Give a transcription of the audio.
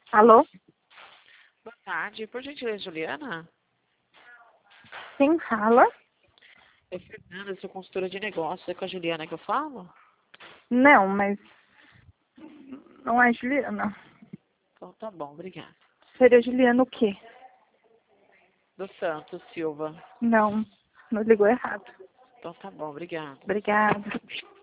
Alô? Boa tarde, por gentileza, Juliana? Quem fala? É Fernanda, sou consultora de negócios. É com a Juliana que eu falo? Não, mas não é Juliana. Então tá bom, obrigada. Seria Juliana o quê? Do Santos Silva. Não, não ligou errado. Então tá bom, obrigada. Obrigada.